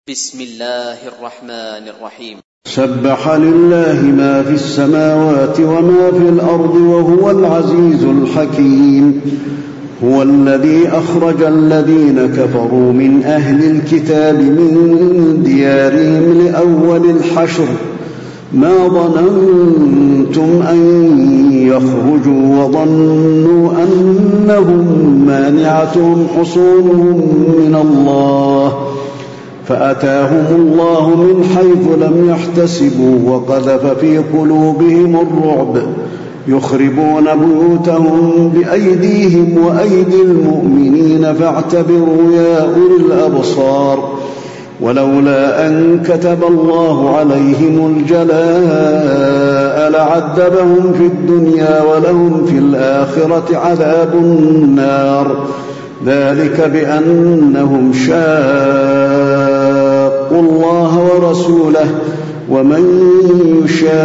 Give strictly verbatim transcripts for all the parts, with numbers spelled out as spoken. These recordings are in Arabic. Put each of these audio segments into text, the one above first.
بسم الله الرحمن الرحيم. سبح لله ما في السماوات وما في الأرض وهو العزيز الحكيم. هو الذي أخرج الذين كفروا من أهل الكتاب من ديارهم لأول الحشر ما ظننتم أن يخرجوا وظنوا أنهم مانعتهم حصونهم من الله فأتاهم الله من حيث لم يحتسبوا وقذف في قلوبهم الرعب يخربون بيوتهم بأيديهم وأيدي المؤمنين فاعتبروا يا أولي الأبصار. ولولا أن كتب الله عليهم الجلاء لعذبهم في الدنيا ولهم في الآخرة عذاب النار ذلك بأنهم شاقوا الله ورسوله ومن يشاق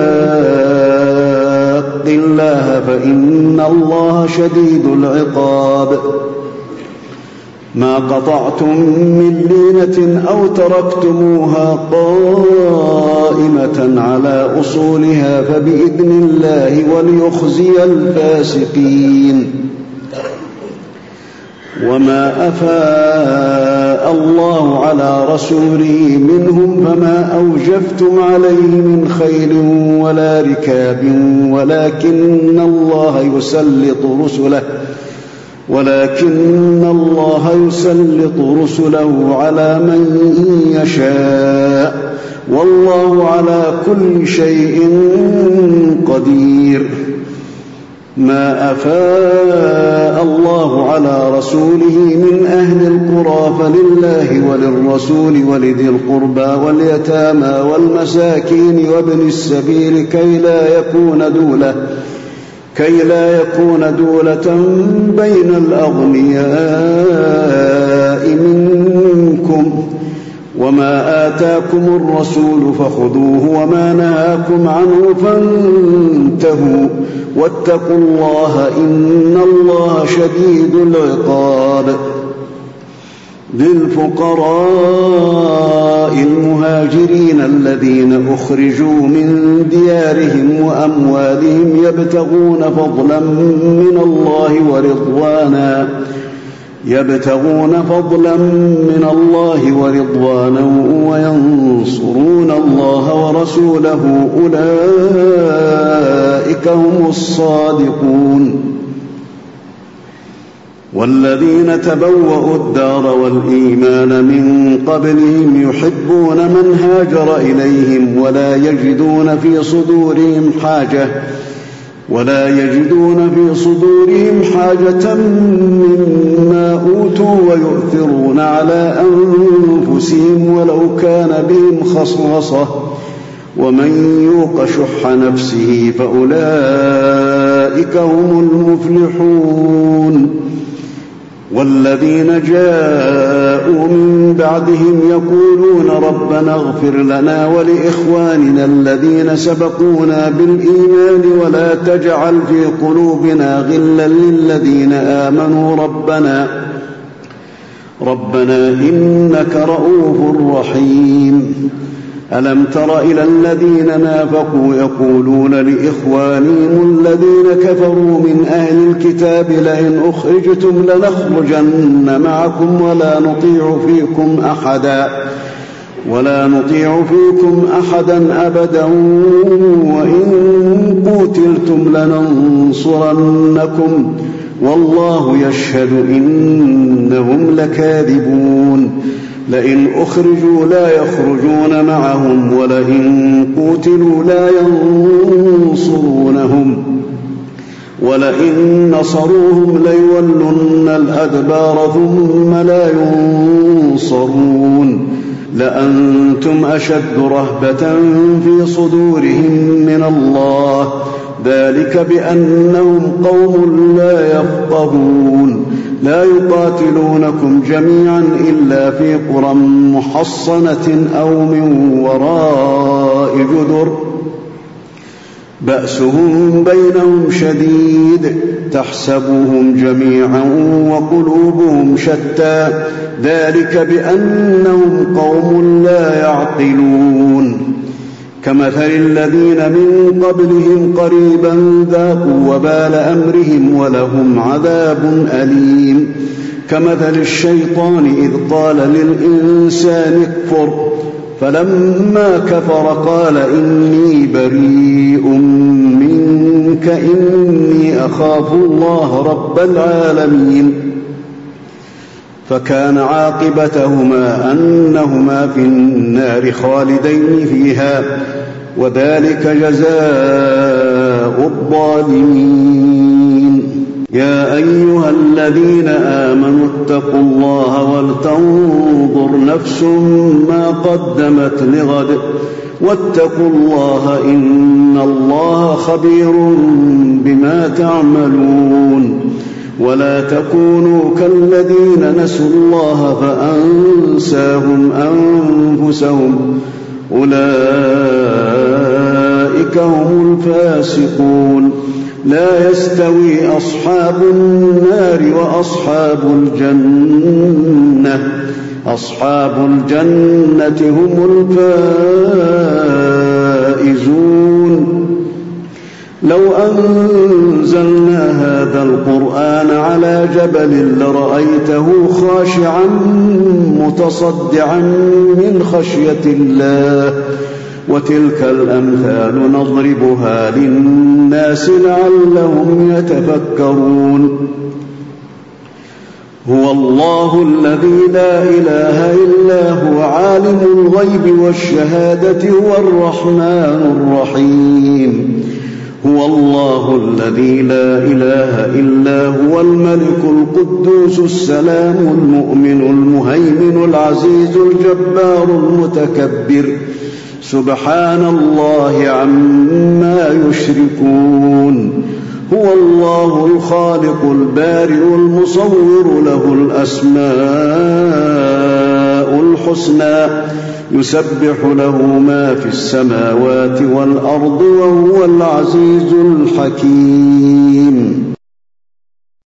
الله فإن الله شديد العقاب. ما قطعتم من لينة أو تركتموها قائمة على أصولها فبإذن الله وليخزي الفاسقين. وما أفاء الله على رسوله منهم فما أوجفتم عليه من خيل ولا ركاب ولكن الله يسلط رسله ولكن الله يسلط رسله على من يشاء والله على كل شيء قدير. ما أفاء الله على رسوله من أهل القرى فلله وللرسول ولذي القربى واليتامى والمساكين وابن السبيل كي لا يكون دولة كي لا يكون دولة بين الأغنياء منكم. وما آتاكم الرسول فخذوه وما نهاكم عنه فانتهوا واتقوا الله إن الله شديد العقاب. للفقراء المهاجرين الذين أخرجوا من ديارهم وأموالهم يبتغون فضلا من الله ورضوانا يبتغون فضلا من الله ورضوانا وينصرون الله ورسوله أولئك هم الصادقون. والذين تبوأوا الدار والإيمان من قبلهم يحبون من هاجر إليهم ولا يجدون في صدورهم حاجة ولا يجدون في صدورهم حاجة مما أوتوا ويؤثرون على أنفسهم ولو كان بهم خصاصة ومن يوق شح نفسه فأولئك هم المفلحون. والذين جاءوا من بعدهم يقولون ربنا اغفر لنا ولإخواننا الذين سبقونا بالإيمان ولا تجعل في قلوبنا غلا للذين آمنوا ربنا ربنا إنك رؤوف رحيم. ألم تر إلى الذين نافقوا يقولون لإخوانهم الذين كفروا من أهل الكتاب لئن أخرجتم لنخرجن معكم ولا نطيع فيكم أحدا ولا نطيع فيكم أحدا أبدا وإن قتلتم لننصرنكم والله يشهد إنهم لكاذبون. لئن أخرجوا لا يخرجون معهم ولئن قتلوا لا ينصرونهم ولئن نصروهم ليولن الأدبار ثم لا ينصرون. لأنتم أشد رهبة في صدورهم من الله ذلك بأنهم قوم لا يفقهون. لا يقاتلونكم جميعا إلا في قرى محصنة أو من وراء جدر بأسهم بينهم شديد تحسبهم جميعا وقلوبهم شتى ذلك بأنهم قوم لا يعقلون كمثل الذين من قبلهم قريبا ذاقوا وبال أمرهم ولهم عذاب أليم كمثل الشيطان إذ قال للإنسان اكفر فلما كفر قال إني بريء منك إني أخاف الله رب العالمين فكان عاقبتهما أنهما في النار خالدين فيها وذلك جزاء الظالمين يا أيها الذين آمنوا اتقوا الله ولتنظر نفس ما قدمت لغد واتقوا الله إن الله خبير بما تعملون ولا تكونوا كالذين نسوا الله فأنساهم أنفسهم أولئك هم الفاسقون لا يستوي أصحاب النار وأصحاب الجنة أصحاب الجنة هم الفائزون لو أنزلنا هذا القرآن على جبل لرأيته خاشعا متصدعا من خشية الله وتلك الأمثال نضربها للناس لعلهم يتفكرون هو الله الذي لا إله إلا هو عالم الغيب والشهادة هو الرحمن الرحيم هو الله الذي لا إله إلا هو الملك القدوس السلام المؤمن المهيمن العزيز الجبار المتكبر سبحان الله عما يشركون هو الله الخالق البارئ المصور له الأسماء الحسنى يسبح له ما في السماوات والأرض وهو العزيز الحكيم